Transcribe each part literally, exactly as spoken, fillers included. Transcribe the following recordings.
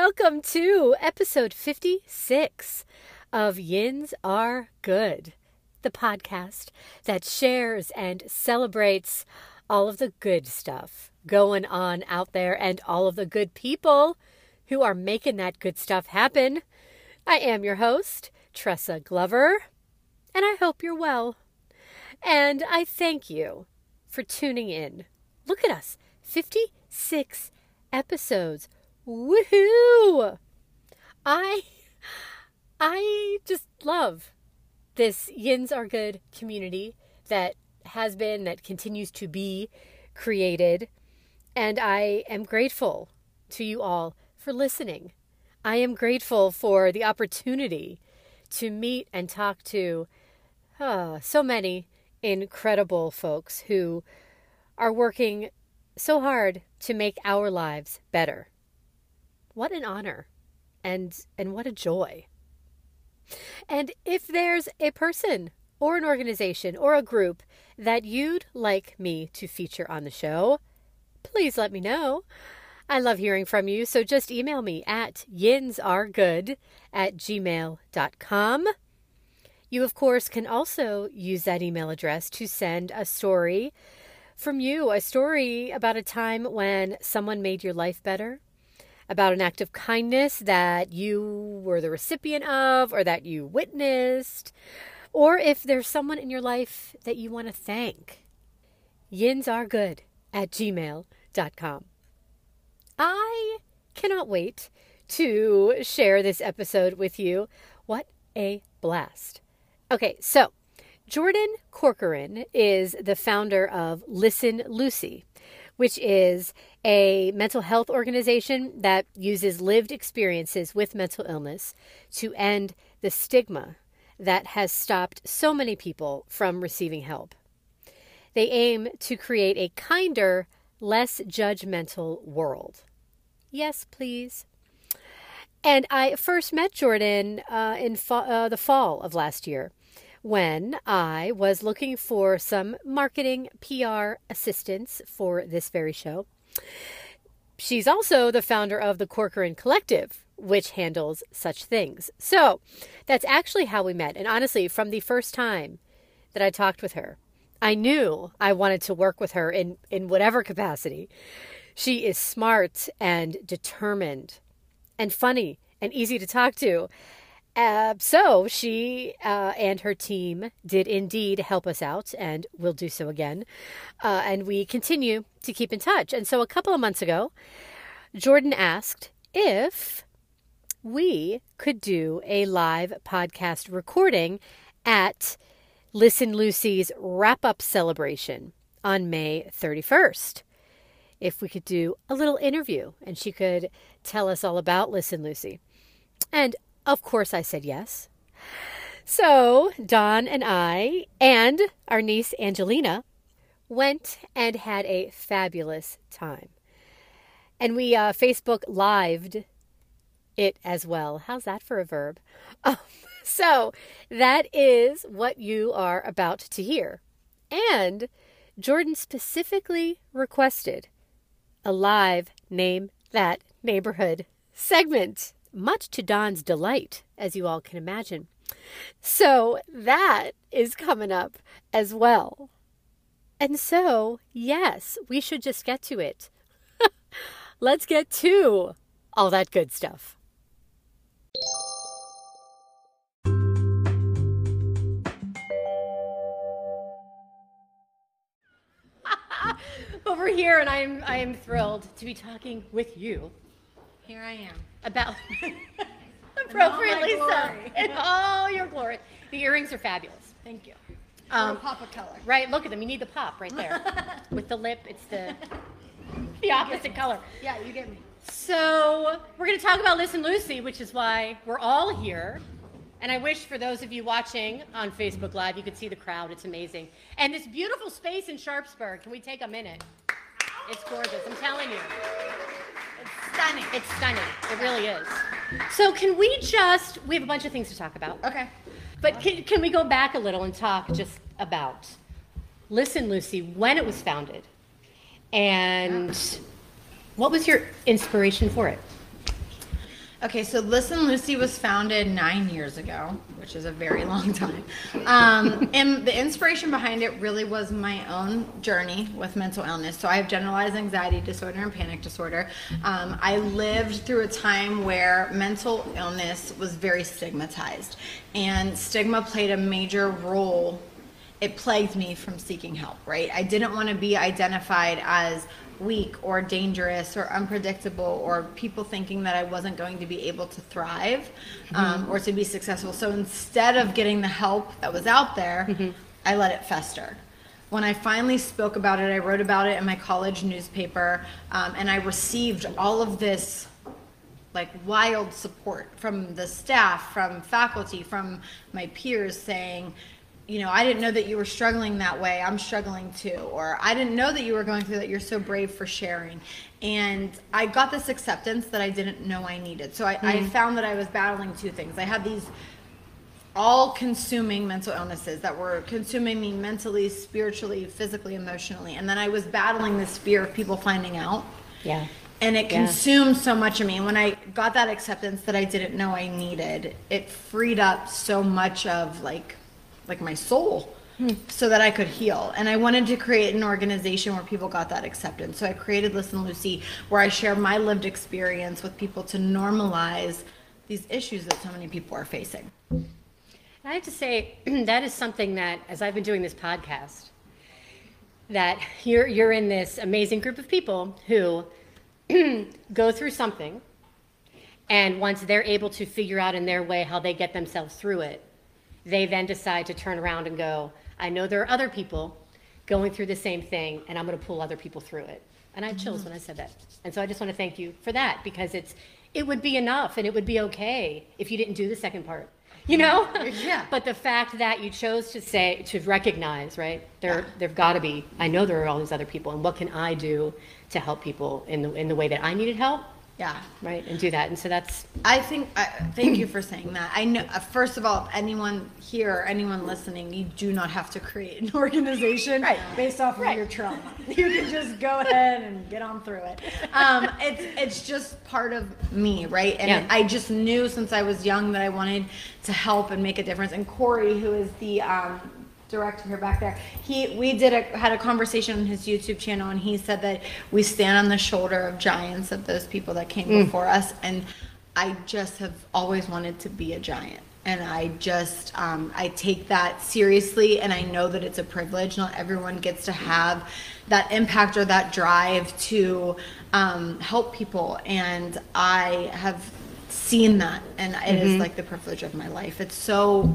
welcome to episode fifty-six of Yins Are Good, the podcast that shares and celebrates all of the good stuff going on out there and all of the good people who are making that good stuff happen. I am your host, Tressa Glover, and I hope you're well. And I thank you for tuning in. Look at us, fifty-six episodes. Woohoo! I, I just love this Yins Are Good community that has been, that continues to be created. And I am grateful to you all for listening. I am grateful for the opportunity to meet and talk to uh, so many incredible folks who are working so hard to make our lives better. What an honor and and what a joy. And if there's a person or an organization or a group that you'd like me to feature on the show, please let me know. I love hearing from you, so just email me at yinsaregood at gmail dot com. You, of course, can also use that email address to send a story from you, a story about a time when someone made your life better, about an act of kindness that you were the recipient of or that you witnessed, or if there's someone in your life that you want to thank. yinsaregood at gmail dot com. I cannot wait to share this episode with you. What a blast. Okay, so Jordan Corcoran is the founder of Listen Lucy, which is a mental health organization that uses lived experiences with mental illness to end the stigma that has stopped so many people from receiving help. They aim to create a kinder, less judgmental world. Yes, please. And I first met Jordan uh, in fa- uh, the fall of last year when I was looking for some marketing P R assistance for this very show. She's also the founder of the Corcoran Collective, which handles such things. So that's actually how we met. And honestly, from the first time that I talked with her, I knew I wanted to work with her in, in whatever capacity. She is smart and determined and funny and easy to talk to. Uh, so she uh, and her team did indeed help us out and will do so again. Uh, and we continue to keep in touch. And so a couple of months ago, Jordan asked if we could do a live podcast recording at Listen Lucy's wrap-up celebration on May thirty-first. If we could do a little interview and she could tell us all about Listen Lucy. And of course I said yes. So Don and I and our niece Angelina went and had a fabulous time. And we uh, Facebook lived it as well. How's that for a verb? Um, so that is what you are about to hear. And Jordan specifically requested a live Name That Neighborhood segment, much to Don's delight, as you all can imagine. So that is coming up as well. And so, yes, we should just get to it. Let's get to all that good stuff. Over here, and I am I am thrilled to be talking with you. Here I am. About appropriately in all my so. glory. In all your glory. The earrings are fabulous. Thank you. Um, Or a pop of color. Right, look at them. You need the pop right there. With the lip, it's the the opposite color. Yeah, you get me. So we're going to talk about Listen Lucy, which is why we're all here. And I wish for those of you watching on Facebook Live, you could see the crowd. It's amazing. And this beautiful space in Sharpsburg. Can we take a minute? It's gorgeous. I'm telling you. It's stunning. It's stunning. It really is. So can we just, we have a bunch of things to talk about. Okay. But can, can we go back a little and talk just about Listen Lucy, when it was founded, and what was your inspiration for it? Okay, so Listen Lucy was founded nine years ago, which is a very long time. Um, and the inspiration behind it really was my own journey with mental illness. So I have generalized anxiety disorder and panic disorder. Um, I lived through a time where mental illness was very stigmatized, and stigma played a major role. It plagued me from seeking help, right? I didn't want to be identified as weak or dangerous or unpredictable, or people thinking that I wasn't going to be able to thrive um, mm-hmm. or to be successful. So instead of getting the help that was out there, mm-hmm. I let it fester. When I finally spoke about it, I wrote about it in my college newspaper, um, and I received all of this like wild support from the staff, from faculty, from my peers saying, you know, I didn't know that you were struggling that way. I'm struggling too. Or I didn't know that you were going through that. You're so brave for sharing. And I got this acceptance that I didn't know I needed. So I, mm. I found that I was battling two things. I had these all-consuming mental illnesses that were consuming me mentally, spiritually, physically, emotionally. And then I was battling this fear of people finding out. Yeah. And it yeah. consumed so much of me. And when I got that acceptance that I didn't know I needed, it freed up so much of like, like my soul hmm. so that I could heal. And I wanted to create an organization where people got that acceptance. So I created Listen Lucy, where I share my lived experience with people to normalize these issues that so many people are facing. I have to say, that is something that, as I've been doing this podcast, that you're, you're in this amazing group of people who go through something, and once they're able to figure out in their way how they get themselves through it, they then decide to turn around and go, I know there are other people going through the same thing, and I'm going to pull other people through it. And I had chills when I said that. And so I just want to thank you for that, because it's it would be enough and it would be okay if you didn't do the second part, you know? Yeah. But the fact that you chose to say, to recognize, right, there, there've got to be, I know there are all these other people, and what can I do to help people in the in the way that I needed help? Yeah. Right. And do that. And so that's. I think, uh, thank you for saying that. I know, uh, first of all, anyone here, anyone listening, you do not have to create an organization right. based off of right. your trauma. You can just go ahead and get on through it. Um, it's, it's just part of me, right? And yeah. it, I just knew since I was young that I wanted to help and make a difference. And Corey, who is the, um, director here back there, he we did a had a conversation on his YouTube channel, and he said that we stand on the shoulder of giants, of those people that came mm. before us. And I just have always wanted to be a giant, and I just um, I take that seriously, and I know that it's a privilege. Not everyone gets to have that impact or that drive to um, help people, and I have seen that, and it mm-hmm. is like the privilege of my life. It's so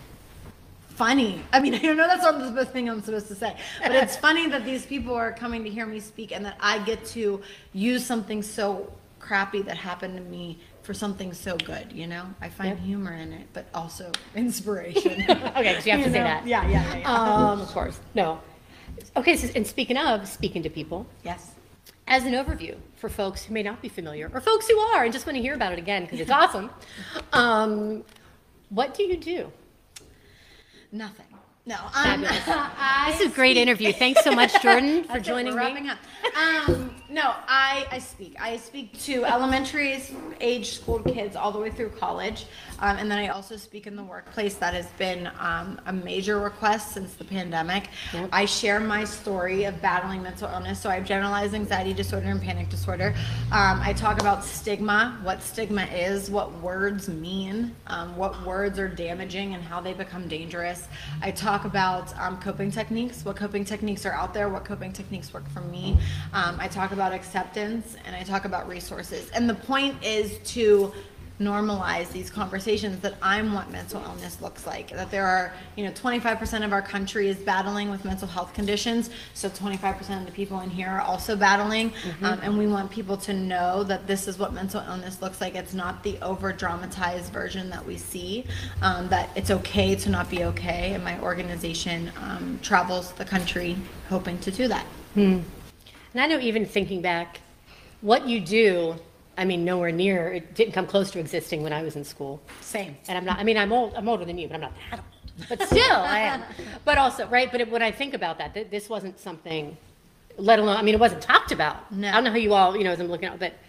funny. I mean, I know that's not the thing I'm supposed to say, but it's funny that these people are coming to hear me speak, and that I get to use something so crappy that happened to me for something so good, you know? I find yep. humor in it, but also inspiration. Okay, so you have you to say know? that. Yeah, yeah, yeah. yeah. Um, of course. No. Okay, so, and speaking of speaking to people. Yes. As an overview for folks who may not be familiar, or folks who are and just want to hear about it again because it's awesome, um, what do you do? Nothing. No. Um, this is a great interview. Thanks so much, Jordan, for joining it, we're me. Wrapping up. Um, no, I, I speak. I speak to elementary age school kids all the way through college. Um, and then I also speak in the workplace. That has been um, a major request since the pandemic. Yep. I share my story of battling mental illness. So I have generalized anxiety disorder and panic disorder. Um, I talk about stigma, what stigma is, what words mean, um, what words are damaging and how they become dangerous. I talk about um, coping techniques, what coping techniques are out there, what coping techniques work for me. Um, I talk about acceptance, and I talk about resources. And the point is to normalize these conversations that I'm what mental illness looks like, that there are, you know, twenty-five percent of our country is battling with mental health conditions, so twenty-five percent of the people in here are also battling, mm-hmm. um, and we want people to know that this is what mental illness looks like. It's not the over dramatized version that we see, um, that it's okay to not be okay, and my organization um, travels the country hoping to do that. Hmm. And I know, even thinking back, what you do, I mean, nowhere near, it didn't come close to existing when I was in school. Same. And I'm not, I mean, I'm old, I'm older than you, but I'm not that old. But still, I am. But also, right, but it, when I think about that, th- this wasn't something, let alone, I mean, it wasn't talked about. No. I don't know how you all, you know, as I'm looking at, but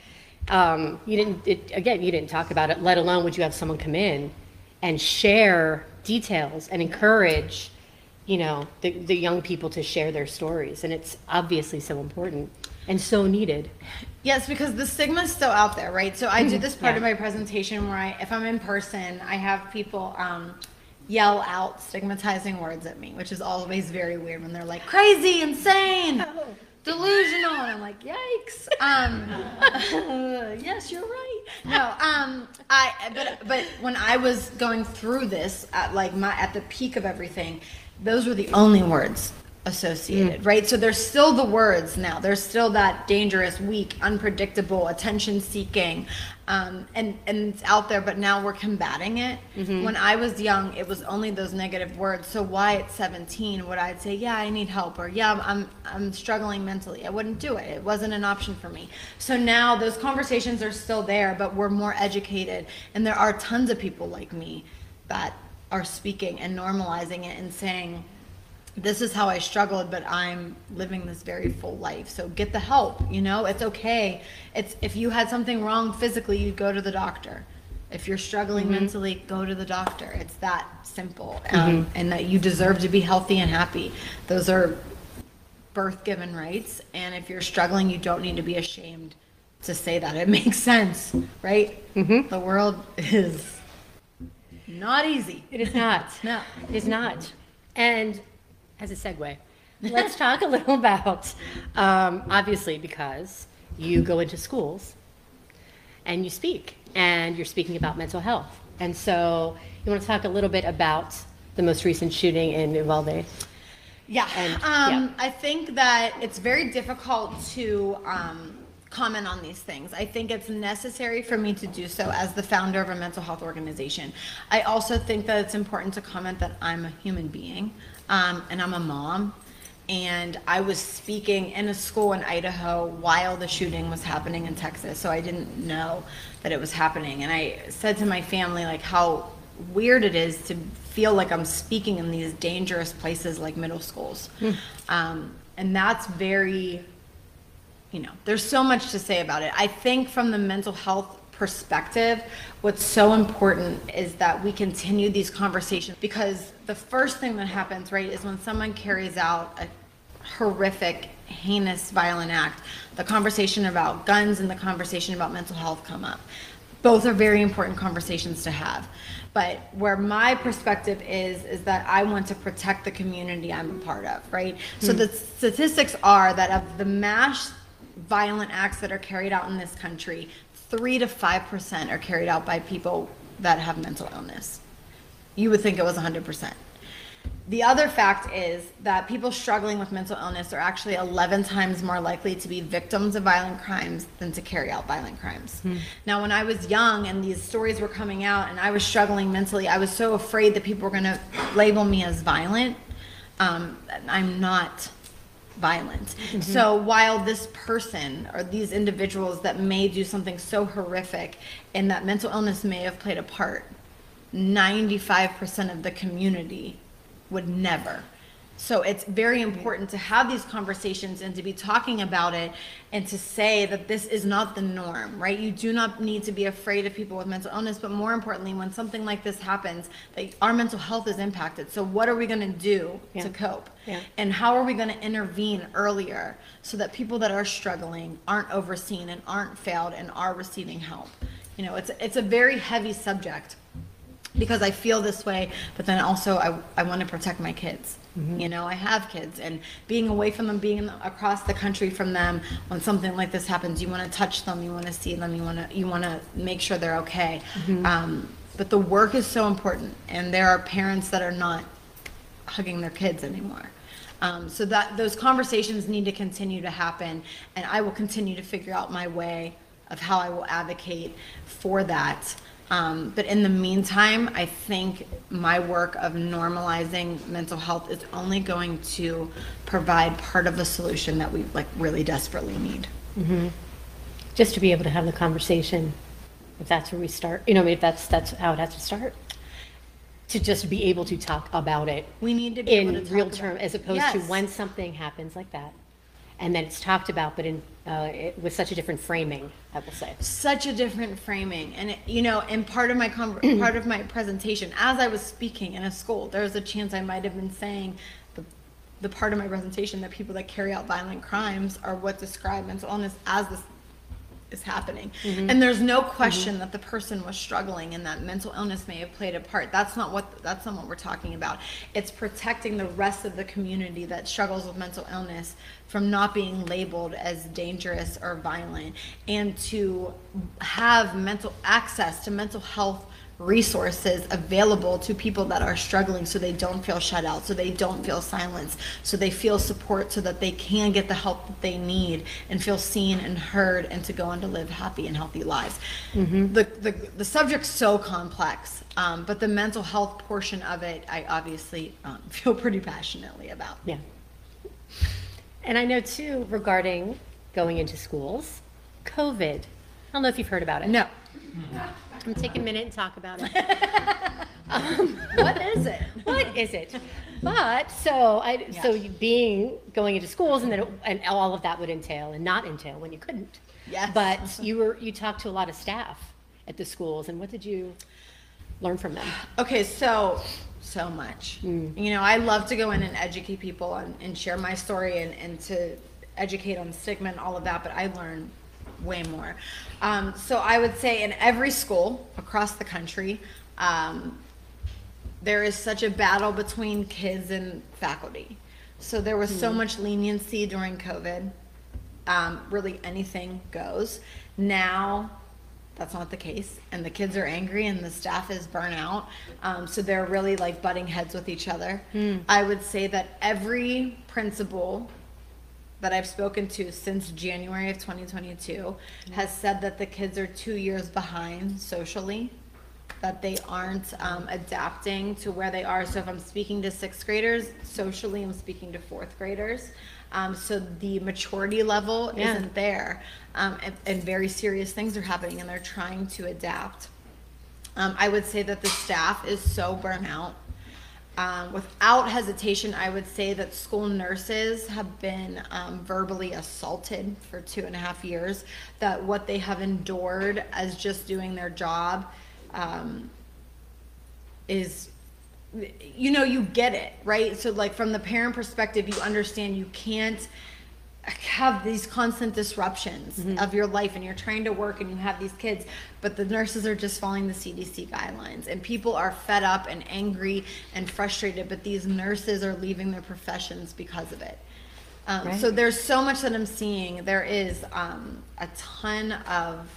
Um, you didn't, it, again, you didn't talk about it, let alone would you have someone come in and share details and encourage, you know, the, the young people to share their stories. And it's obviously so important and so needed. Yes, because the stigma is still out there, right? So I do this part Yeah. of my presentation where I, if I'm in person, I have people um, yell out stigmatizing words at me, which is always very weird when they're like, crazy, insane, delusional. And I'm like, yikes. Um, yes, you're right. No, um, I, but, but when I was going through this at like my, at the peak of everything, those were the only words associated, mm. right? So there's still the words now. There's still that dangerous, weak, unpredictable, attention-seeking, um, and and it's out there. But now we're combating it. Mm-hmm. When I was young, it was only those negative words. So why at seventeen would I say, "Yeah, I need help," or "Yeah, I'm I'm struggling mentally"? I wouldn't do it. It wasn't an option for me. So now those conversations are still there, but we're more educated, and there are tons of people like me that are speaking and normalizing it and saying, this is how I struggled, but I'm living this very full life. So get the help, you know, it's okay. It's if you had something wrong physically, you'd go to the doctor. If you're struggling mm-hmm. mentally, go to the doctor. It's that simple. Um, mm-hmm. And that you deserve to be healthy and happy. Those are birth given rights. And if you're struggling, you don't need to be ashamed to say that. It makes sense, right? Mm-hmm. The world is not easy. It is not. No. It is not. And as a segue, let's talk a little about, um, obviously, because you go into schools and you speak, and you're speaking about mental health. And so you want to talk a little bit about the most recent shooting in Uvalde? Yeah. And, um, yeah. I think that it's very difficult to um, comment on these things. I think it's necessary for me to do so as the founder of a mental health organization. I also think that it's important to comment that I'm a human being. Um, and I'm a mom, and I was speaking in a school in Idaho while the shooting was happening in Texas, so I didn't know that it was happening. And I said to my family, like, how weird it is to feel like I'm speaking in these dangerous places like middle schools. Mm. Um, and that's very, you know, there's so much to say about it. I think from the mental health perspective, what's so important is that we continue these conversations, because the first thing that happens, right, is when someone carries out a horrific, heinous, violent act, the conversation about guns and the conversation about mental health come up. Both are very important conversations to have. But where my perspective is, is that I want to protect the community I'm a part of, right? Mm-hmm. So the statistics are that of the mass violent acts that are carried out in this country, three to five percent are carried out by people that have mental illness. You would think it was one hundred percent. The other fact is that people struggling with mental illness are actually eleven times more likely to be victims of violent crimes than to carry out violent crimes. Hmm. Now, when I was young and these stories were coming out and I was struggling mentally, I was so afraid that people were going to label me as violent. Um, I'm not violent. Mm-hmm. So while this person or these individuals that may do something so horrific and that mental illness may have played a part, ninety-five percent of the community would never. So it's very important to have these conversations and to be talking about it and to say that this is not the norm, right? You do not need to be afraid of people with mental illness, but more importantly, when something like this happens, that our mental health is impacted. So what are we going to do yeah. to cope? Yeah. And how are we going to intervene earlier so that people that are struggling aren't overseen and aren't failed and are receiving help? You know, it's it's a very heavy subject because I feel this way, but then also I, I want to protect my kids. Mm-hmm. You know, I have kids, and being away from them, being in the, across the country from them, when something like this happens, you want to touch them, you want to see them, you want to you want to make sure they're okay. Mm-hmm. Um, but the work is so important, and there are parents that are not hugging their kids anymore. Um, so that those conversations need to continue to happen, and I will continue to figure out my way of how I will advocate for that. Um, but in the meantime, I think my work of normalizing mental health is only going to provide part of the solution that we like really desperately need. Mm-hmm. Just to be able to have the conversation, if that's where we start, you know, if that's that's how it has to start. To just be able to talk about it. We need to be in able to talk real about term, it. as opposed Yes. to when something happens like that, and then it's talked about, but in uh, it, with such a different framing, I will say. Such a different framing, and it, you know, in part of my con- part of my presentation, as I was speaking in a school, there was a chance I might have been saying the the part of my presentation that people that carry out violent crimes are what describe mental illness as this is happening. Mm-hmm. And there's no question mm-hmm. that the person was struggling and that mental illness may have played a part. That's not what that's not what we're talking about. It's protecting the rest of the community that struggles with mental illness from not being labeled as dangerous or violent, and to have mental access to mental health resources available to people that are struggling, so they don't feel shut out, so they don't feel silenced, so they feel support, so that they can get the help that they need and feel seen and heard, and to go on to live happy and healthy lives. Mm-hmm. The, the the subject's so complex, um, but the mental health portion of it, I obviously um, feel pretty passionately about. Yeah. And I know too, regarding going into schools, COVID. I don't know if you've heard about it. No. I'm taking a minute and talk about it. um, what is it? What is it? But so I Yeah. so you being going into schools, and then it, and all of that would entail and not entail when you couldn't. Yes. But you were you talked to a lot of staff at the schools, and what did you learn from them? Okay, so so much. Mm. You know, I love to go in and educate people and, and share my story and, and to educate on stigma and all of that, but I learn way more. Um, so I would say in every school across the country, um, there is such a battle between kids and faculty. So there was mm. so much leniency during COVID. Um, really anything goes. Now, that's not the case, and the kids are angry and the staff is burnt out, um, so they're really like butting heads with each other. Mm. I would say that every principal that I've spoken to since January of twenty twenty-two mm. has said that the kids are two years behind socially, that they aren't um, adapting to where they are. So if I'm speaking to sixth graders, socially I'm speaking to fourth graders. Um, so the maturity level yeah. isn't there, um, and, and very serious things are happening, and they're trying to adapt. Um, I would say that the staff is so burnt out. Um, without hesitation, I would say that school nurses have been um, verbally assaulted for two and a half years, that what they have endured as just doing their job um, is... you know, you get it, right? So like from the parent perspective, you understand you can't have these constant disruptions mm-hmm. of your life, and you're trying to work and you have these kids, but the nurses are just following the C D C guidelines, and people are fed up and angry and frustrated, but these nurses are leaving their professions because of it. Um, right. So there's so much that I'm seeing. There is um, a ton of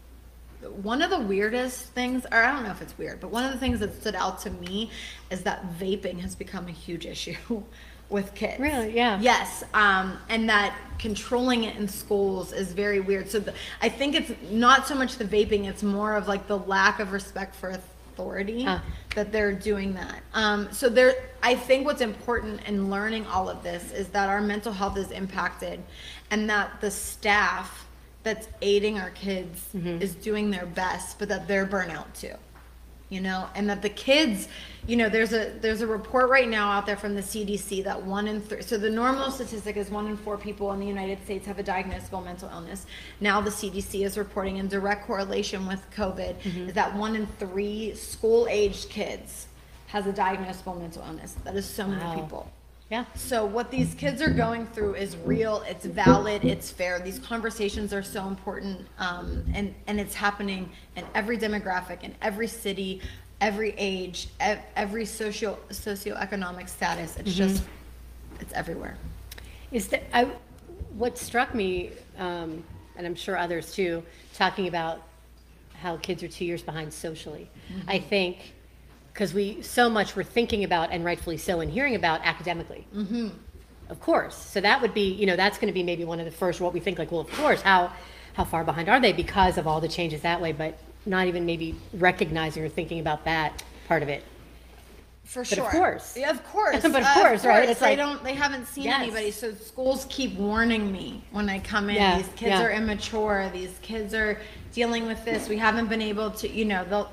one of the weirdest things, or I don't know if it's weird, but one of the things that stood out to me is that vaping has become a huge issue with kids. Really? Yeah. Yes. Um, and that controlling it in schools is very weird. So the, I think it's not so much the vaping, it's more of like the lack of respect for authority uh. that they're doing that. Um, so there, I think what's important in learning all of this is that our mental health is impacted, and that the staff that's aiding our kids mm-hmm. is doing their best, but that they're burnout too, you know, and that the kids, you know, there's a there's a report right now out there from the C D C that one in three, so the normal statistic is one in four people in the United States have a diagnosable mental illness. Now the C D C is reporting, in direct correlation with COVID, mm-hmm. is that one in three school-aged kids has a diagnosable mental illness. That is so many wow. people. Yeah. So what these kids are going through is real, it's valid, it's fair. These conversations are so important, um, and, and it's happening in every demographic, in every city, every age, ev- every socio socioeconomic status. It's mm-hmm. just, it's everywhere. Is that, I, what struck me, um, and I'm sure others too, talking about how kids are two years behind socially. Mm-hmm. I think because we so much we're thinking about, and rightfully so, and hearing about academically. Mm-hmm. Of course. So that would be, you know, that's going to be maybe one of the first, what we think like, well, of course, how how far behind are they because of all the changes that way, but not even maybe recognizing or thinking about that part of it. For but sure. Of course. Yeah, of course. but of uh, course, of right? Course. It's they like, don't, they haven't seen yes. anybody. So schools keep warning me when I come in. Yeah, These kids yeah. are immature. These kids are dealing with this. We haven't been able to, you know, they'll,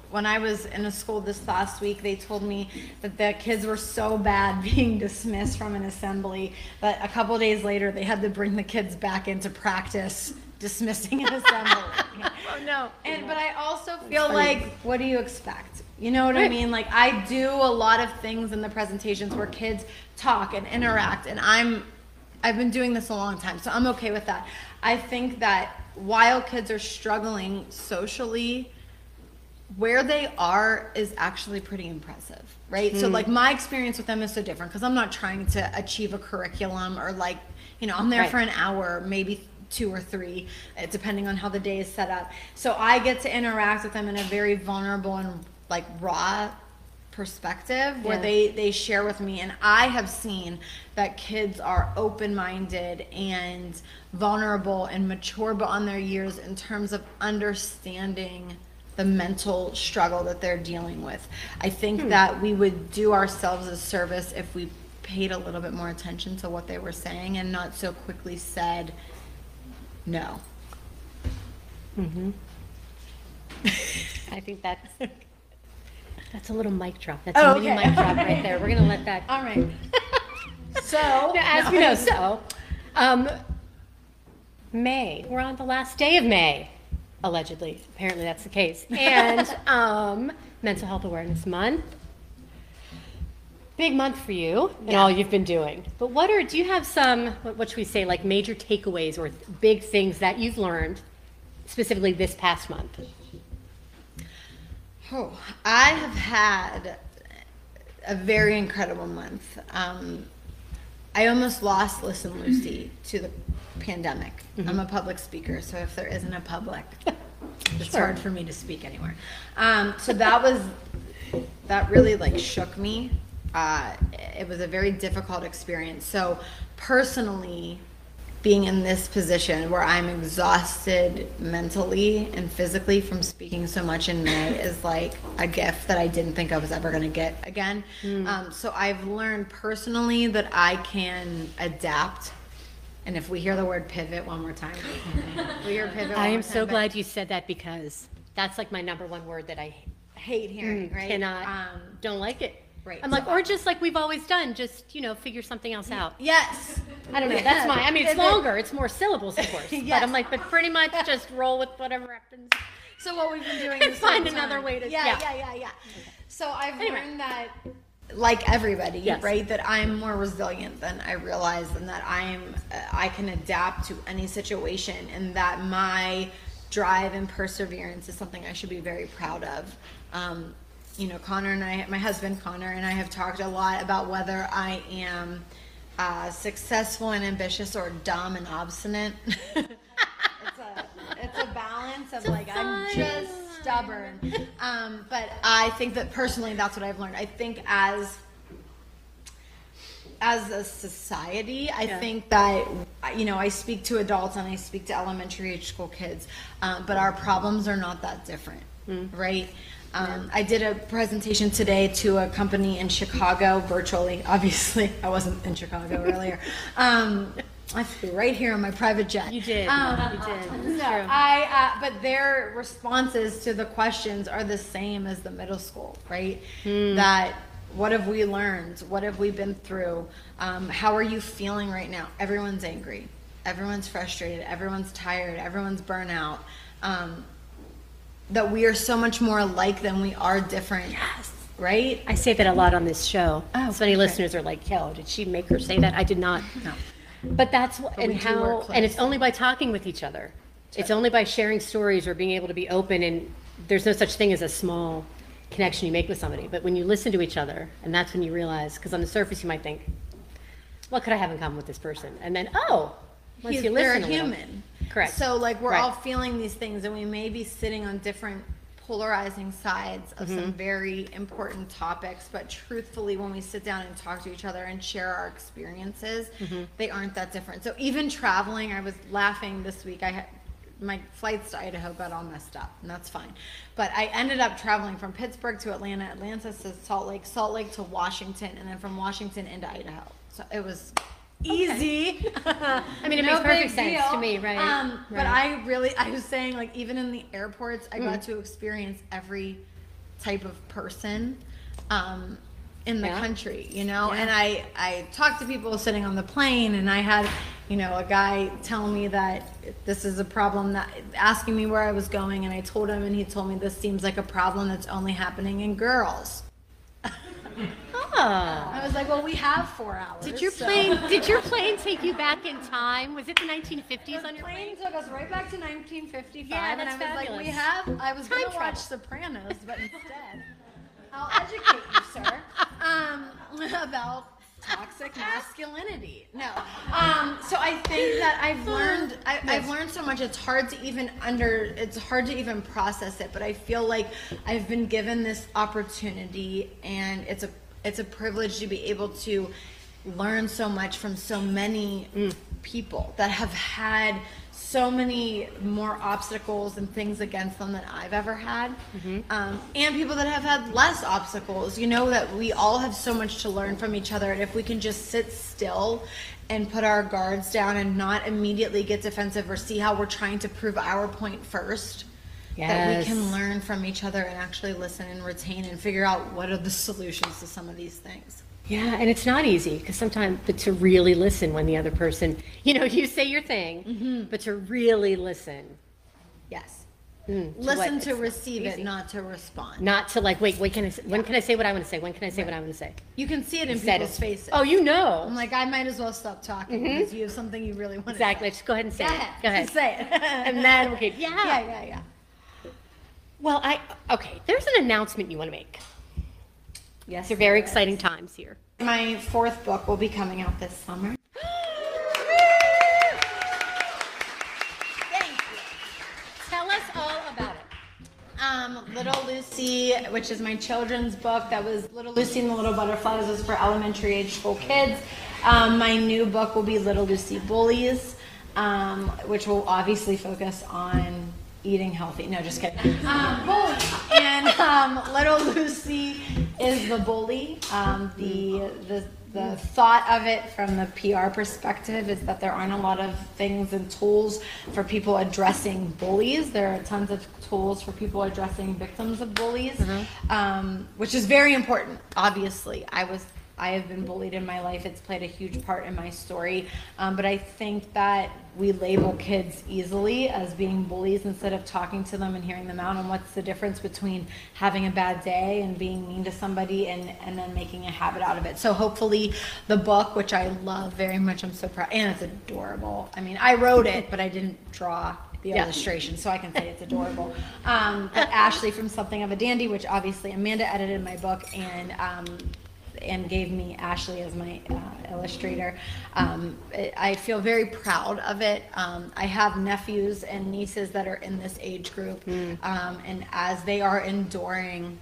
when I was in a school this last week, they told me that the kids were so bad being dismissed from an assembly that a couple days later they had to bring the kids back into practice dismissing an assembly. Oh no. And but I also feel like, what do you expect? You know what I mean? Like, I do a lot of things in the presentations where kids talk and interact, and I'm I've been doing this a long time, so I'm okay with that. I think that while kids are struggling socially, where they are is actually pretty impressive, right? Mm. So like my experience with them is so different because I'm not trying to achieve a curriculum or like, you know, I'm there right. for an hour, maybe two or three, depending on how the day is set up. So I get to interact with them in a very vulnerable and like raw perspective where yeah. they they share with me, and I have seen that kids are open-minded and vulnerable and mature beyond their years in terms of understanding the mental struggle that they're dealing with. I think hmm. that we would do ourselves a service if we paid a little bit more attention to what they were saying and not so quickly said no. Mm-hmm. I think that's that's a little mic drop. That's oh, a mini okay. mic drop right there. We're gonna let that. All right. So, now, as no. we know, so um, May. We're on the last day of May, allegedly. Apparently, that's the case. And um, Mental Health Awareness Month. Big month for you and yeah. all you've been doing. But what are? Do you have some? What, what should we say? Like major takeaways or big things that you've learned, specifically this past month? Oh, I have had a very incredible month. Um, I almost lost Listen Lucy to the pandemic. Mm-hmm. I'm a public speaker, so if there isn't a public, it's sure. hard for me to speak anywhere. Um, so that was, that really like shook me. Uh, it was a very difficult experience. So personally, being in this position where I'm exhausted mentally and physically from speaking so much in May is like a gift that I didn't think I was ever going to get again. Mm. Um, so I've learned personally that I can adapt. And if we hear the word pivot one more time, we hear pivot. I am one so time, glad you said that because that's like my number one word that I hate hearing, mm, right? Cannot, um, don't like it. Right. I'm like, or just like we've always done, just, you know, figure something else out. Yes. I don't know. That's my, I mean, it's longer. It's more syllables, of course. Yes. But I'm like, but pretty much just roll with whatever happens. So what we've been doing is find another way to, yeah, yeah, yeah, yeah, yeah. So I've anyway. learned that, like everybody, yes. right, that I'm more resilient than I realized, and that I'm, uh, I can adapt to any situation, and that my drive and perseverance is something I should be very proud of. Um, You know, Connor and I, my husband Connor and I have talked a lot about whether I am uh, successful and ambitious or dumb and obstinate. it's a it's a balance of like I'm just stubborn. Um, but I think that personally, that's what I've learned. I think as as a society, I yeah. think that, you know, I speak to adults and I speak to elementary age school kids, um, but our problems are not that different, mm. right? Um, I did a presentation today to a company in Chicago virtually. Obviously, I wasn't in Chicago earlier. Um, I flew right here on my private jet. You did. Um, you did. No, I. Uh, but their responses to the questions are the same as the middle school, right? Hmm. That what have we learned? What have we been through? Um, how are you feeling right now? Everyone's angry. Everyone's frustrated. Everyone's tired. Everyone's burnout. Um, that we are so much more alike than we are different. Yes. Right? I say that a lot on this show. Oh, so many okay. listeners are like, yo, did she make her say that? I did not. No. But that's what, but and how, and it's only by talking with each other. That's it's right. only by sharing stories or being able to be open, and there's no such thing as a small connection you make with somebody. But when you listen to each other, and that's when you realize, because on the surface you might think, what could I have in common with this person? And then, oh, once He's, you listen they're a little, human. Correct. So like we're right. all feeling these things, and we may be sitting on different polarizing sides of mm-hmm. some very important topics, but truthfully, when we sit down and talk to each other and share our experiences, mm-hmm. they aren't that different. So even traveling, I was laughing this week. I had my flights to Idaho got all messed up, and that's fine. But I ended up traveling from Pittsburgh to Atlanta, Atlanta to Salt Lake, Salt Lake to Washington, and then from Washington into Idaho. So it was easy. Okay. I mean, it no makes perfect sense deal. to me, right? Um, right? But I really, I was saying, like, even in the airports, I mm. got to experience every type of person um, in the Yeah. country, you know? Yeah. And I, I talked to people sitting on the plane, and I had, you know, a guy tell me that this is a problem, that asking me where I was going, and I told him, and he told me this seems like a problem that's only happening in girls. Ah. I was like, well, we have four hours. Did your so- plane did your plane take you back in time? Was it the nineteen fifties on The your plane plane? took us right back to nineteen fifty-five, Yeah, and I that's was like, fabulous. we have, I was Time going to watch travel. Sopranos, but instead, I'll educate you, sir, um, about toxic masculinity. No. Um, so I think that I've learned, I, I've learned so much, it's hard to even under, it's hard to even process it, but I feel like I've been given this opportunity, and it's a, it's a privilege to be able to learn so much from so many people that have had so many more obstacles and things against them than I've ever had. Um, and people that have had less obstacles. You know, that we all have so much to learn from each other. And if we can just sit still and put our guards down and not immediately get defensive or see how we're trying to prove our point first, that we Yes. can learn from each other and actually listen and retain and figure out what are the solutions to some of these things. Yeah, and it's not easy because sometimes, but to really listen when the other person, you know, you say your thing, Mm-hmm. but to really listen, Yes. Mm, to Listen what- to it's receive easy. it, not to respond. not to like, wait, wait, can I? Say, when can I say what I want to say? When can I say what I want to say? You can see it in Instead people's of- faces. Oh, you know. I'm like, I might as well stop talking because you have something you really want Exactly. to say. Just go ahead and say Go it. ahead. Go ahead. Say it. And then, okay, yeah. Yeah, yeah, yeah. Well, I, okay, there's an announcement you want to make. Yes. These are very exciting times here. My fourth book will be coming out this summer. Thank you. Tell us all about it. Um, Little Lucy, which is my children's book, that was Little Lucy and the Little Butterflies, was for elementary age school kids. Um, my new book will be Little Lucy Bullies, um, which will obviously focus on eating healthy. No, just kidding. Um, bullies. And um, Little Lucy is the bully. Um, the the the thought of it from the P R perspective is that there aren't a lot of things and tools for people addressing bullies. There are tons of tools for people addressing victims of bullies, um, which is very important. Obviously, I was I have been bullied in my life. It's played a huge part in my story. Um, but I think that we label kids easily as being bullies instead of talking to them and hearing them out. And what's the difference between having a bad day and being mean to somebody and, and then making a habit out of it? So hopefully the book, which I love very much, I'm so proud, and it's adorable. I mean, I wrote it, but I didn't draw the Yeah. illustration, so I can say it's adorable. Um, but Ashley from Something of a Dandy, which obviously Amanda edited my book, and um, and gave me Ashley as my uh, illustrator. Um, it, I feel very proud of it. Um, I have nephews and nieces that are in this age group, um, and as they are enduring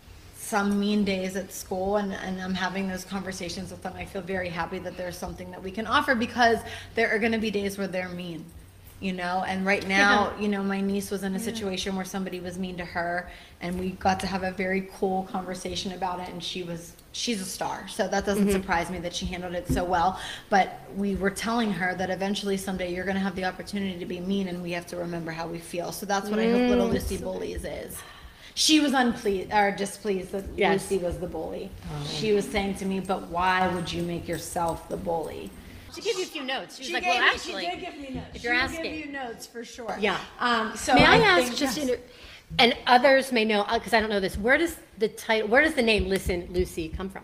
some mean days at school, and, and I'm having those conversations with them, I feel very happy that there's something that we can offer, because there are going to be days where they're mean. You know, and right now, you know, my niece was in a situation where somebody was mean to her, and we got to have a very cool conversation about it, and she was, she's a star. So that doesn't surprise me that she handled it so well. But we were telling her that eventually someday you're going to have the opportunity to be mean, and we have to remember how we feel. So that's what I hope Little Lucy Bullies is. She was unpleased or displeased that Yes. Lucy was the bully. She was saying to me, but why would you make yourself the bully? She gave you a few notes. She was She like, gave well, me, actually, she did give me notes. if she you're will asking. give you notes for sure. Yeah. Um, so may I, I ask think, just, yes. inter- and others may know, because I don't know this, where does the title, where does the name Listen Lucy come from?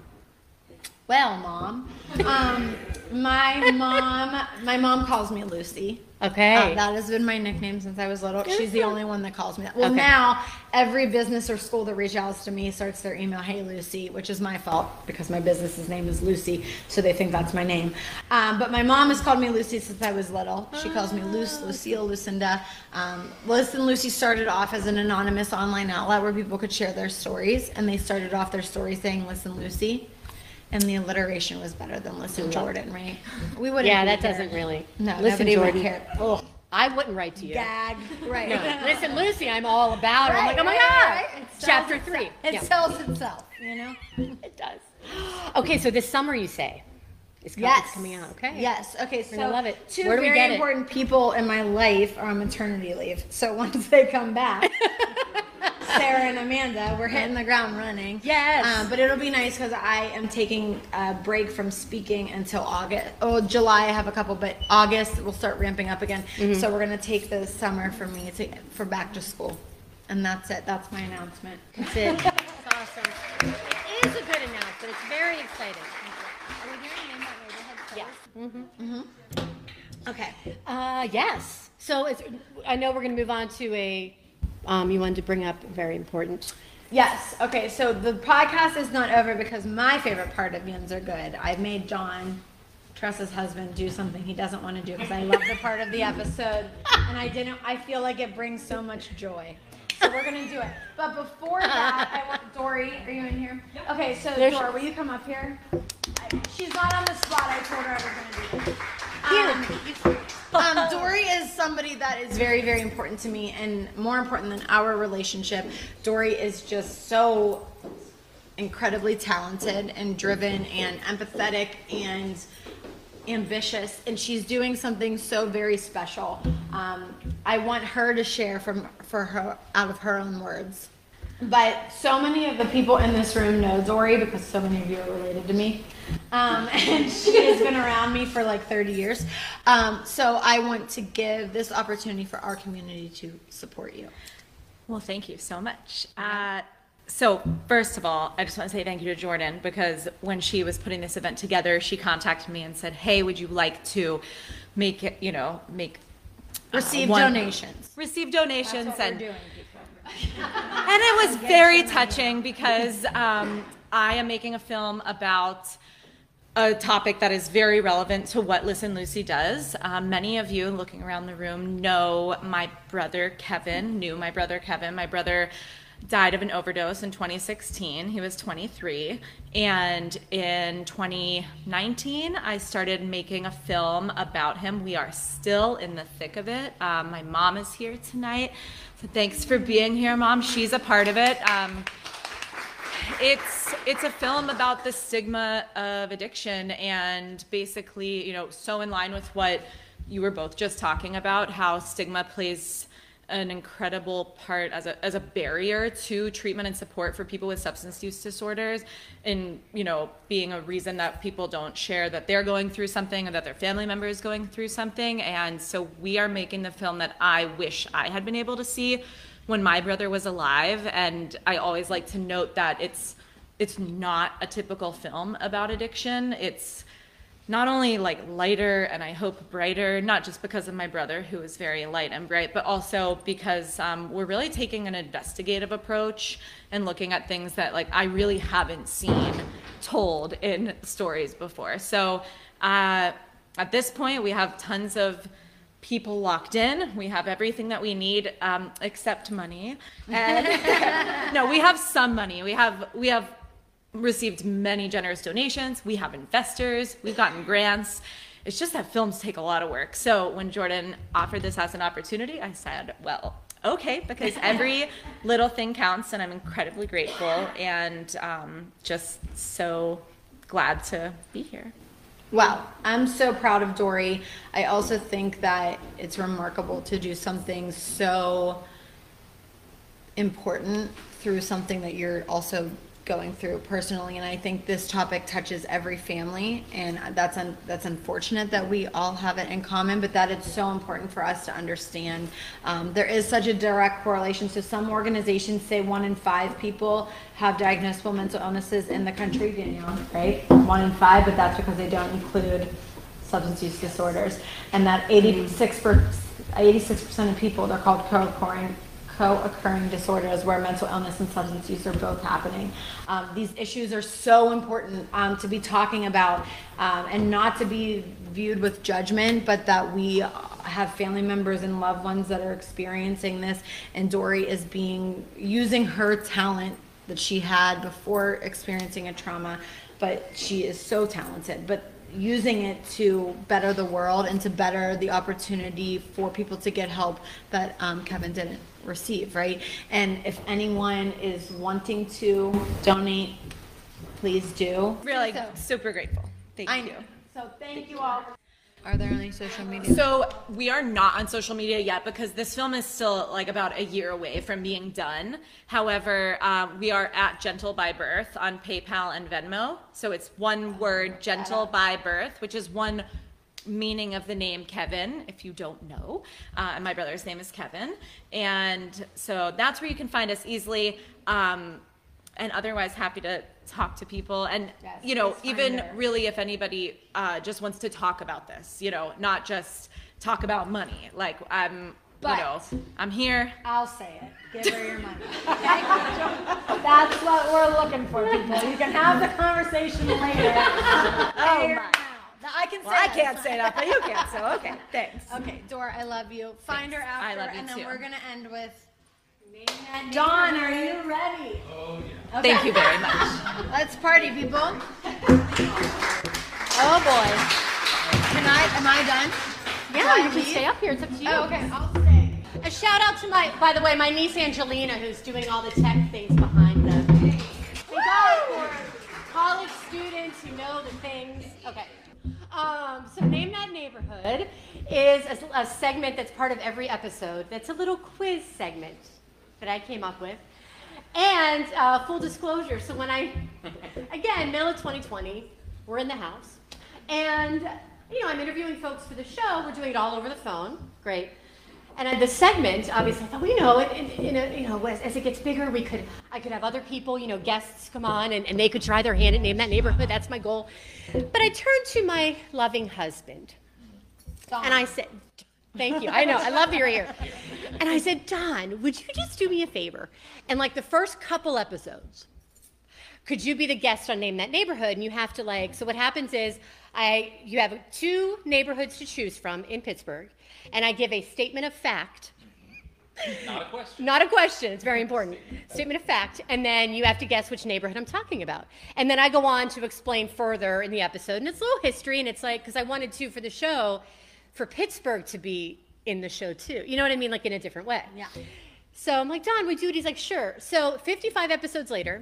Well, Mom, um, my mom, my mom calls me Lucy. Okay. Uh, that has been my nickname since I was little. She's the only one that calls me that. Well, Okay. now every business or school that reaches out to me starts their email, "Hey Lucy," which is my fault because my business's name is Lucy, so they think that's my name. Um, but my mom has called me Lucy since I was little. She calls me Luce, Lucille, Lucinda. Um, Listen Lucy started off as an anonymous online outlet where people could share their stories, and they started off their story saying "Listen Lucy." And the alliteration was better than Listen Jordan, right? We wouldn't. Yeah, be that here. doesn't really. No, Listen, nobody Jordan. would care. Ugh, I wouldn't write to you. Gag, right? No. Listen, Lucy, I'm all about her. I'm like, oh my Right, God. right, right. It sells Chapter itself. three. It Yeah. sells itself, you know. It does. Okay, so this summer you say it's, co- Yes, it's coming out. Okay. Yes. Okay. We're So gonna love it. two Where do we very get it? important people in my life are on maternity leave. So once they come back, Sarah and Amanda. We're hitting the ground running. Yes. Um, but it'll be nice because I am taking a break from speaking until August. Oh, July I have a couple, but August we'll start ramping up again. Mm-hmm. So we're gonna take the summer for me to for back to school, and that's it. That's my announcement. That's it. That's awesome. It is a good announcement. It's very exciting. Are we hearing in that neighborhood first? Yeah. Mm-hmm. Mm-hmm. Okay. Uh, yes. So it's, I know we're going to move on to a, um, you wanted to bring up very important. Yes. Okay. So the podcast is not over because my favorite part of Yins Are Good. I made John, Tressa's husband, do something he doesn't want to do because I love the part of the episode, and I didn't. I feel like it brings so much joy. So we're gonna do it. But before that, I want Dory. Are you in here? Yep. Okay. So There's Dory, will you come up here? I, she's not on the spot. I told her I was gonna do this. Um, um, Dory is somebody that is very, very important to me, and more important than our relationship. Dory is just so incredibly talented and driven and empathetic and ambitious, and she's doing something so very special. Um, I want her to share from for her out of her own words. But so many of the people in this room know Dory because so many of you are related to me. Um, and she has been around me for like thirty years. Um, so I want to give this opportunity for our community to support you. Well, thank you so much. Uh, so first of all, I just want to say thank you to Jordan because when she was putting this event together, she contacted me and said, hey, would you like to make it, you know, make Receive uh, one, donations. Receive donations. That's what and, we're doing, people. and it was very touching because um, I am making a film about a topic that is very relevant to what Listen Lucy does. Um, many of you looking around the room know my brother Kevin, knew my brother Kevin. My brother died of an overdose in twenty sixteen. He was twenty-three. And in twenty nineteen, I started making a film about him. We are still in the thick of it. Um, my mom is here tonight. So thanks for being here, Mom. She's a part of it. Um, It's it's a film about the stigma of addiction and basically, you know, so in line with what you were both just talking about, how stigma plays an incredible part as a as a barrier to treatment and support for people with substance use disorders, and, you know, being a reason that people don't share that they're going through something or that their family member is going through something. And so we are making the film that I wish I had been able to see when my brother was alive. And I always like to note that it's it's not a typical film about addiction. It's not only like lighter and I hope brighter, not just because of my brother who is very light and bright, but also because um, we're really taking an investigative approach and looking at things that like I really haven't seen told in stories before. So uh, at this point, we have tons of people locked in. We have everything that we need, um, except money. And no, we have some money. We have we have received many generous donations. We have investors. We've gotten grants. It's just that films take a lot of work. So when Jordan offered this as an opportunity, I said, well, okay, because every little thing counts, and I'm incredibly grateful and um, just so glad to be here. Wow, I'm so proud of Dory. I also think that it's remarkable to do something so important through something that you're also going through personally, and I think this topic touches every family, and that's un- that's unfortunate that we all have it in common, but that it's so important for us to understand. Um, there is such a direct correlation. So some organizations say one in five people have diagnosable mental illnesses in the country, Danielle, right? One in five, but that's because they don't include substance use disorders, and that eighty-six percent of people, they're called co-occurring co-occurring disorders where mental illness and substance use are both happening. Um, these issues are so important um, to be talking about, um, and not to be viewed with judgment, but that we have family members and loved ones that are experiencing this, and Dory is being using her talent that she had before experiencing a trauma, but she is so talented, but using it to better the world and to better the opportunity for people to get help that um, Kevin didn't receive, right? And if anyone is wanting to donate, please do. Really So, super grateful. Thank I you. know. So thank you all. Are there any social media? So we are not on social media yet because this film is still like about a year away from being done. However, um, we are at Gentle by Birth on PayPal and Venmo. So it's one word, Gentle by Birth, which is one meaning of the name Kevin, if you don't know. Uh, and my brother's name is Kevin. And so that's where you can find us easily. Um, and otherwise happy to talk to people. And, Yes, you know, please find even her. really if anybody uh, just wants to talk about this, you know, not just talk about money. Like, I'm, But- you know, I'm here. I'll say it. Give her your money. Okay? That's what we're looking for, people. You can have the conversation later. Oh, Here my. now. Now, I can say Well, I that. can't say that, but you can, so okay, thanks. Okay, Dor, I love you. Find her I after, love you and then too. we're gonna end with Dawn. Are you ready? Oh, yeah. Thank you very much. Let's party, people. Oh boy. Can I? Am I done? Yeah, I you can leave? stay up here. It's up to you. Oh, okay. I'll stay. A shout out to my, by the way, my niece Angelina, who's doing all the tech things behind the. Thank God for college students who know the things. Okay. Um, so Name That Neighborhood is a, a segment that's part of every episode. That's a little quiz segment that I came up with. And uh, full disclosure, so when I, again, middle of twenty twenty, we're in the house. And, you know, I'm interviewing folks for the show. We're doing it all over the phone. Great. And uh, the segment, obviously, I thought, well, you know, in, in a, you know, as, as it gets bigger, we could, I could have other people, you know, guests come on, and, and they could try their hand at Name That Neighborhood. That's my goal. But I turned to my loving husband, and I said, thank you. I know, I love that you're here. And I said, Don, would you just do me a favor? And like the first couple episodes, could you be the guest on Name That Neighborhood? And you have to like, so what happens is I, you have two neighborhoods to choose from in Pittsburgh, and I give a statement of fact. Not a question. Not a question, it's very important. Statement of fact, and then you have to guess which neighborhood I'm talking about. And then I go on to explain further in the episode, and it's a little history, and it's like, because I wanted to, for the show, for Pittsburgh to be in the show too. You know what I mean? Like in a different way. Yeah. So I'm like, Don, would you do it? He's like, sure. So fifty-five episodes later,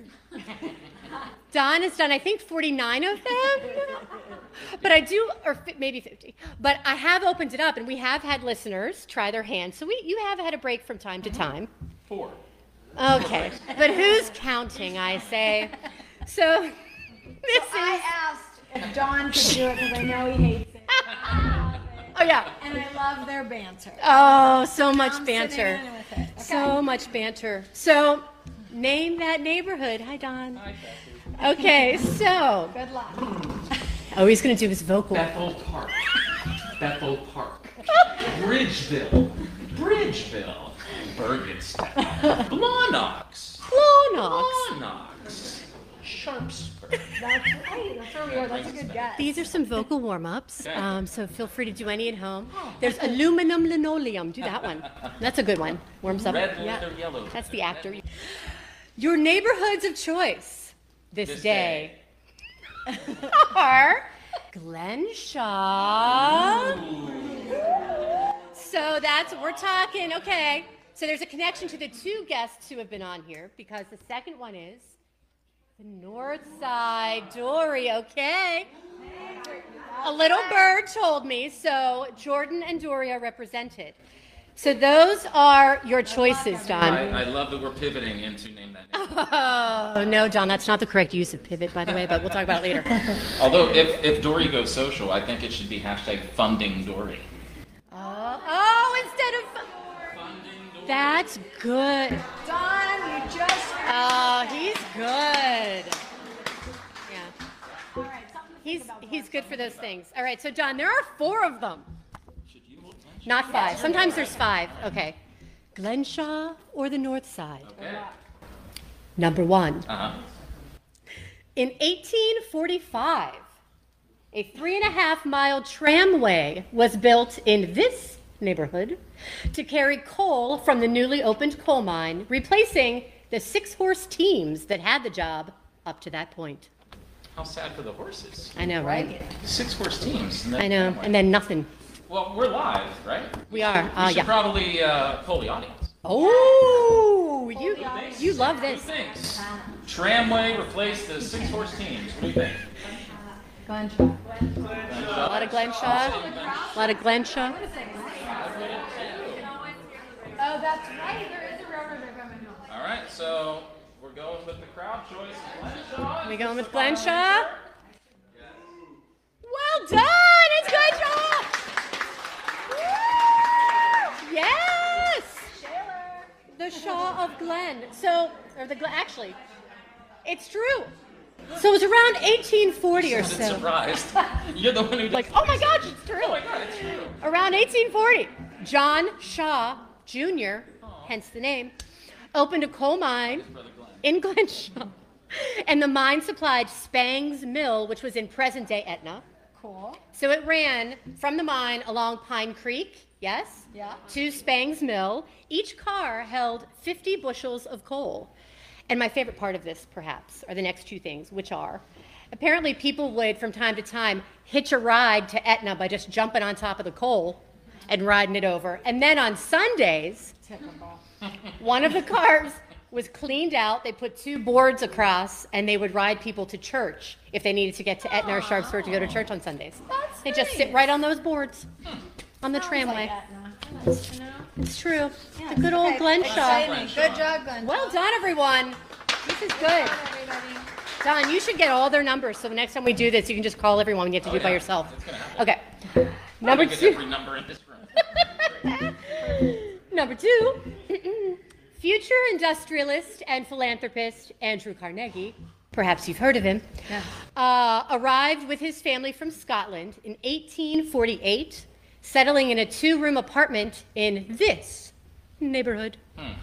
Don has done, I think, forty-nine of them. But I do, or fi- maybe fifty. But I have opened it up, and we have had listeners try their hands. So we, you have had a break from time to time. Four. Okay. But who's counting, I say? So this I is, asked if Dawn could do it because I know he hates it. oh yeah. And I love their banter. Oh, so much I'm banter. sitting in with it. Okay. So much banter. So, Name That Neighborhood. Hi, Don. Hi, Kathy. Okay, so. Good luck. Oh, he's going to do his vocal. Bethel Park. Bethel Park. Bridgeville. Bridgeville. Bergenstown. Blawnox. Clonox. Blawnox. Sharpsburg. That's right. That's where we are. That's a good guess. These are some vocal warm-ups, Okay. um, so feel free to do any at home. There's aluminum linoleum. Do that one. That's a good one. Warms up. Red Yeah. leather, yellow. That's the actor. Your neighborhoods of choice this, This day, day. are Glenshaw. So that's, we're talking, okay. So there's a connection to the two guests who have been on here, because the second one is the North Side. Dory, okay. A little bird told me, so Jordan and Dory are represented. So those are your choices, Don. I, I love that we're pivoting into Name That Neighborhood. Oh, no, Don, that's not the correct use of pivot, by the way, but we'll talk about it later. Although, if, if Dory goes social, I think it should be hashtag funding Dory. Oh, oh, instead of... Funding Dory. That's good. Dawn, you just. Oh, he's good. Yeah. All right. Something to He's, think about. he's good for those things. All right, so Don, there are four of them. Should you hold on? Not five. Sometimes there's five. Okay. Glenshaw or the North Side? Okay. Number one. Uh-huh. In eighteen forty-five, a three and a half mile tramway was built in this neighborhood to carry coal from the newly opened coal mine, replacing the six horse teams that had the job up to that point. How sad for the horses. I know, right? Six horse teams. And then, I know. And then nothing. Well, we're live, right? We are. We Uh, should yeah. probably uh, poll the audience. Oh, you, thinks? you love Who this. thinks? Tramway replaced the six horse teams. What do you think? Glen Shaw. A lot of Glen Shaw. A lot of Glen Shaw. Oh, that's right. There is a railroad coming home. All right, so we're going with the crowd choice. Glen Shaw. We going with Glen Shaw? Well done! It's Glen Shaw! Woo! Yes! The Shaw of Glen. So, or the Glen, actually, it's true. So it was around eighteen forty or I'm so. surprised. You're the one who Like, oh my gosh, it's true. Oh my God, it's true. Around eighteen forty, John Shaw Junior, hence the name, opened a coal mine Brother Glenn. in Glen Shaw. And the mine supplied Spangs Mill, which was in present-day Etna. Cool. So it ran from the mine along Pine Creek, yes, Yeah. to Spangs Mill. Each car held fifty bushels of coal. And my favorite part of this, perhaps, are the next two things, which are, apparently people would, from time to time, hitch a ride to Etna by just jumping on top of the coal and riding it over. And then on Sundays, Typical. one of the cars was cleaned out. They put two boards across, and they would ride people to church if they needed to get to Etna or Sharpsburg to go to church on Sundays. That's They just sit nice. right on those boards on the Sounds tramway. like Etna. Nice to know. It's true. Yeah. The good old Okay, Glen Shaw. exciting. Good job, Glen. Well done, everyone. This is good. everybody. Don, you should get all their numbers, so the next time we do this, you can just call everyone when you have to do it by yeah. yourself. It's gonna happen. Okay. Number Number get two. every number in this room. Number two. Future industrialist and philanthropist Andrew Carnegie, perhaps you've heard of him, uh, arrived with his family from Scotland in eighteen forty-eight, settling in a two-room apartment in this neighborhood.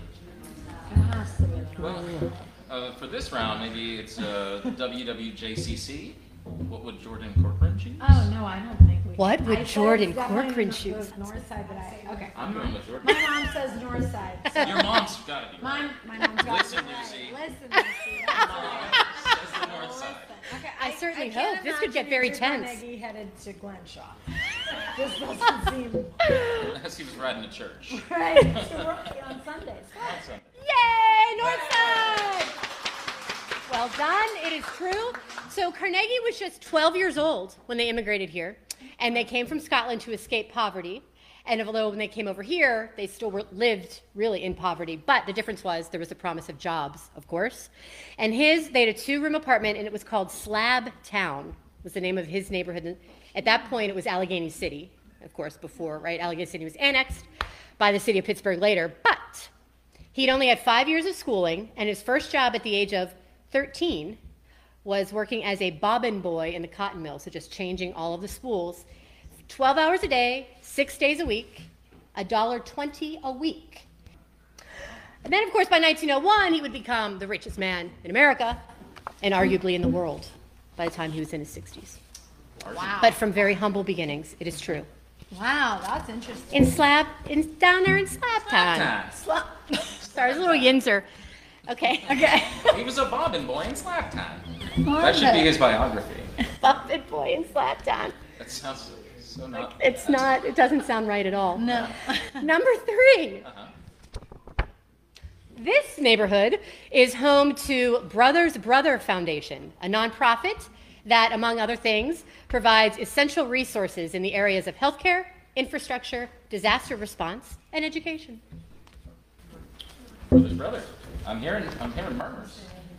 Well, uh, for this round, maybe it's uh, W W J C C. What would Jordan Corcoran choose? Oh no, I don't think we. What would I said Jordan it's definitely Corcoran the choose? North side, but I okay. I'm going with Jordan. My mom says north side. So Your mom's got to be right. mine, my mom's got Listen, it right. Lucy. Listen, Lucy. That's Says the north side. Okay, I certainly can't hope. This could get imagine very Andrew tense. Carnegie headed to Glen Shaw. This doesn't seem Unless he was riding to church. right to work on Sundays. Awesome. Yay, Northside! Well done, it is true. So Carnegie was just twelve years old when they immigrated here, and they came from Scotland to escape poverty. And although when they came over here, they still were, lived really in poverty. But the difference was there was the promise of jobs, of course. And his, they had a two-room apartment, and it was called Slab Town, was the name of his neighborhood. At that point, it was Allegheny City, of course, before, right? Allegheny City was annexed by the city of Pittsburgh later. But he'd only had five years of schooling, and his first job at the age of thirteen was working as a bobbin boy in the cotton mill, so just changing all of the spools. twelve hours a day, six days a week, one dollar twenty a week. And then, of course, by nineteen oh one, he would become the richest man in America and arguably in the world by the time he was in his sixties. Wow. But from very humble beginnings, it is true. Wow, that's interesting. In Slab, in, down there in Slab Town. Slap Sorry, it's a little yinzer. Okay. Okay. time. He was a bobbin boy in slap time. That should be his biography. Buffett boy in Slab Town. That sounds so not. It's not, it doesn't sound right at all. No. Number three. Uh-huh. This neighborhood is home to Brothers Brother Foundation, a nonprofit that, among other things, provides essential resources in the areas of healthcare, infrastructure, disaster response, and education. Brother's brother. I'm hearing. I'm hearing murmurs.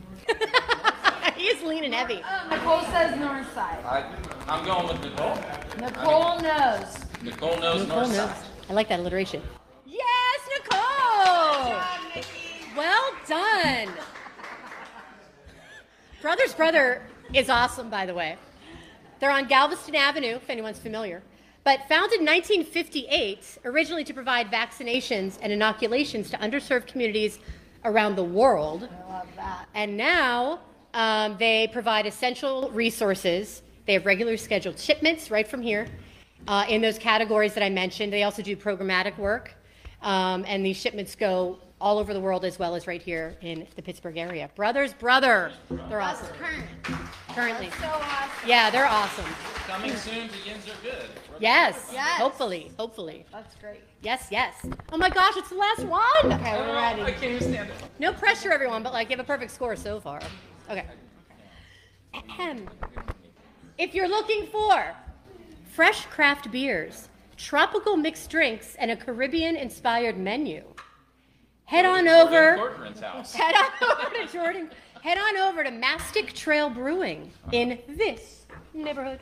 He is lean and heavy. Nicole says north side. I, I'm going with Nicole. Nicole knows. Nicole knows Nicole north knows. side. I like that alliteration. Yes, Nicole! Well done. Brothers Brother is awesome, by the way. They're on Galveston Avenue, if anyone's familiar. But founded in nineteen fifty-eight, originally to provide vaccinations and inoculations to underserved communities around the world. I love that. And now um, they provide essential resources. They have regular scheduled shipments right from here uh, in those categories that I mentioned. They also do programmatic work. Um, and these shipments go all over the world as well as right here in the Pittsburgh area. Brothers Brother. They're That's awesome. current. Currently. So awesome. Yeah, they're awesome. Coming soon to Yins Are Good. Brother's Yes. brother. Yes. Hopefully. Hopefully. That's great. Yes, yes. Oh my gosh, it's the last one. Okay, we're Oh, I ready. can't even stand it. No pressure, everyone, but like you have a perfect score so far. Okay. Ahem. If you're looking for fresh craft beers, tropical mixed drinks, and a Caribbean-inspired menu, head on over. Corcoran's house. Head on over to Jordan. Head on over to Mastic Trail Brewing in this neighborhood.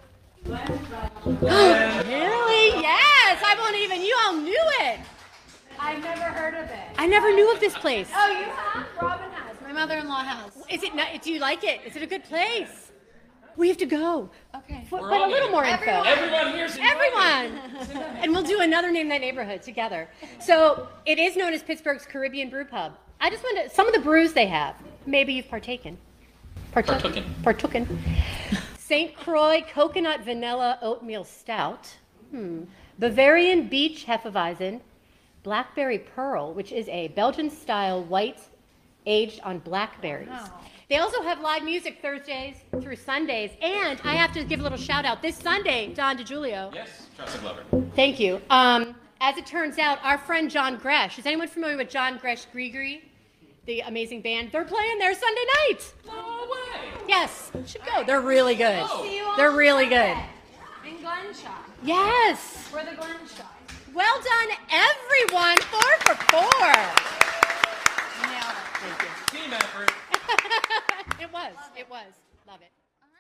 Really? Yes. I won't even. You all knew it. I've never heard of it. I never knew of this place. Oh, you have? Robin has. My mother-in-law has. Is it? Not, do you like it? Is it a good place? We have to go. Okay. But, We're but a all little here. more info. Everyone. Everyone here's invited. Everyone. And we'll do another Name That Neighborhood together. So it is known as Pittsburgh's Caribbean Brew Pub. I just wanted to, some of the brews they have. Maybe you've partaken. Partook- Partooken. Partooken. Saint Croix Coconut Vanilla Oatmeal Stout. Hmm. Bavarian Beach Hefeweizen. Blackberry Pearl, which is a Belgian-style white aged on blackberries. Wow. They also have live music Thursdays through Sundays. And I have to give a little shout out. This Sunday, Don DiGiulio. Yes, Tressa Glover. Thank you. Um, as it turns out, our friend John Gresh, is anyone familiar with John Gresh Grigri, the amazing band? They're playing there Sunday night. No way. Yes, you should go. They're really good. Oh. See you on They're really good. Sunday in Glenshaw. Yes. We're the Glenshaw. Well done, everyone. Four for four. Nailed it. Thank you. Team effort. It was. It was. Love it.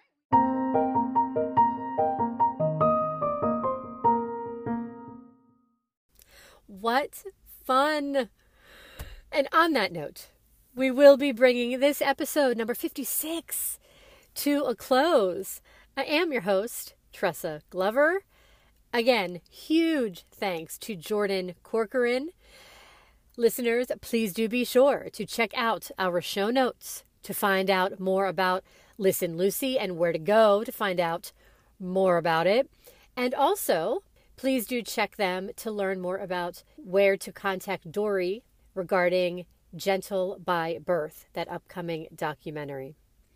What fun! And on that note, we will be bringing this episode number fifty-six to a close. I am your host, Tressa Glover. Again, huge thanks to Jordan Corcoran. Listeners, please do be sure to check out our show notes to find out more about Listen Lucy and where to go to find out more about it. And also, please do check them to learn more about where to contact Dory regarding Gentle by Birth, that upcoming documentary.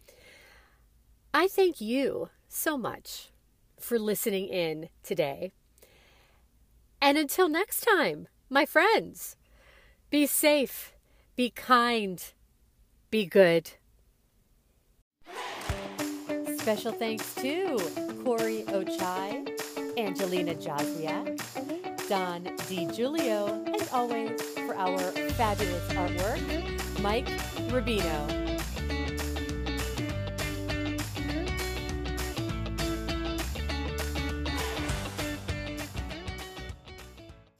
I thank you so much for listening in today. And until next time, my friends, be safe, be kind, be good. Special thanks to Corey Ochai, Angelina Jazwiak, Don DiGiulio, and always for our fabulous artwork, Mike Rubino.